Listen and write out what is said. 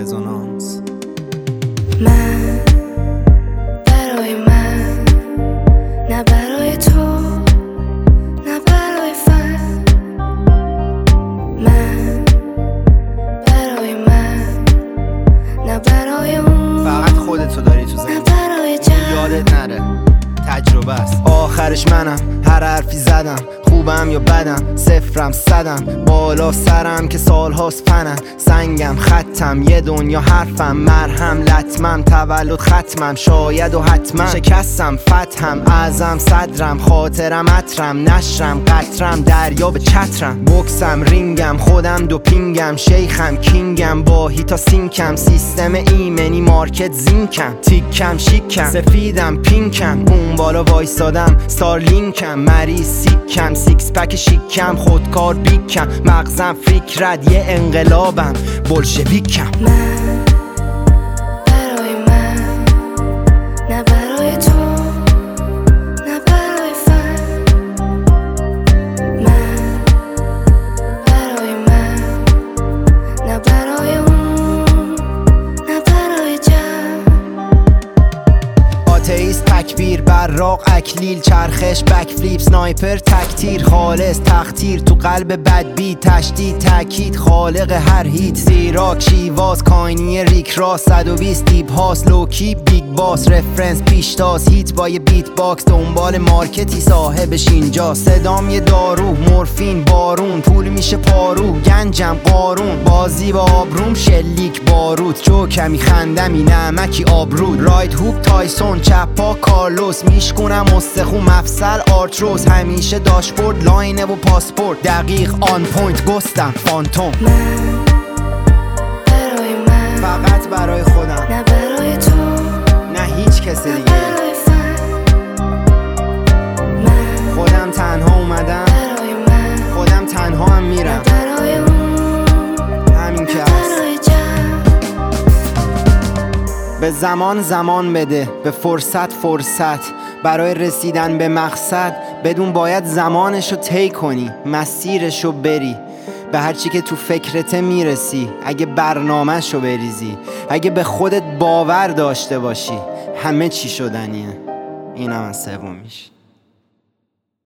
رزونانس. من برای من، نه برای تو، نه برای فن. من برای من، نه برای اون، فقط خودتو داری تو نه زندگی، برای جمع. یادت نره تجربه است. آخرش منم، هر حرفی زدم، خوبم یا بدم، صفرم صدم، بالا سرم که سالهاست پنم، سنگم خطم، یه دنیا حرفم، مرهم لطمم، تولد ختمم، شاید و حتما شکستم، فتحم، اعظم صدرم، خاطرم عطرم، نشرم قطرم، دریا به چترم، بکسم رینگم، خودم دوپینگم، شیخم کینگم، با هیتا سینکم، سیستم ایمنی مارکت زینکم، تیکم شیکم، سفیدم پینکم، اون بالا وایسادم، ستارلینکم، مریض سیکم، سیکس پک شیکم، خودکار بیکم، مغزم فکرت یه انقلابم، بولشویکم. من برای من، نه برای تو، نه برای فن. من برای من، نه برای اون، نه برای جمع. آتئیست تکبیر براق اکلیل چرخش بک فلیپ سنایپر تکتیر خالص تختیر تو قلب بدبی تشدید تاکید خالق هر هیت زیراک شیواز کاینی ریک راست 120 دیپ هاست لوکی بیگ باس رفرنس پیشتاز هیت با یه بیت باکس دنبال مارکتی صاحبش اینجا صدام یه دارو مورفین بارون پول میشه پارو گنجم قارون بازی با آبروم شلیک بارود جوکمی خندمی نمکی آبرود رایت هوک تایسون چپا کارلوس میشکونم استخو مفصل آرتروس همیشه داشبورد لاینه و پاسپورت دقیق آن پوینت گستم فانتوم. من برای من، فقط برای خودم، نه برای تو، نه هیچ کس نه دیگه. برای فن. من خودم تنها اومدم، برای من، خودم تنها هم نه میرم، برای اون، همین که نه هست. برای جمع. به زمان بده، به فرصت برای رسیدن به مقصد بدون باید زمانشو طی کنی مسیرشو بری به هرچی که تو فکرته میرسی اگه برنامهشو بریزی اگه به خودت باور داشته باشی همه چی شدنیه. اینم از سومیش.